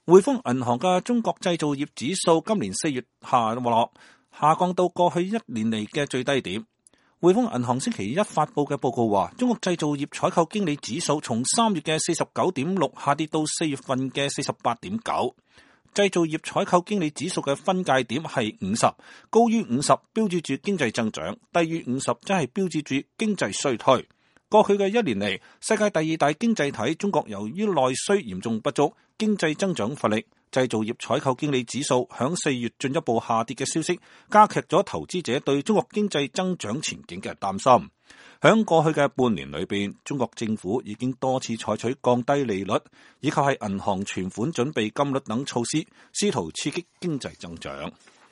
匯豐銀行嘅中國製造業指數今年4月下落，下降到過去1年嚟嘅最低點。匯豐銀行星期一發佈嘅報告話，中國製造業採購經理指數從3月嘅 49.6 下跌到4月份嘅 48.9。製造業採購經理指數嘅分界點係50，高於50標誌住經濟增長，低於50則係標誌住經濟衰退。過去嘅1年嚟，世界第2大經濟體中國由於內需嚴重不足，經濟增長乏力，製造業採購經理指數響4月進一步下跌嘅消息，加劇咗投資者對中國經濟增長前景嘅擔心。響過去嘅半年裏邊，中國政府已經多次採取降低利率，以及係銀行存款準備金率等措施，試圖刺激經濟增長。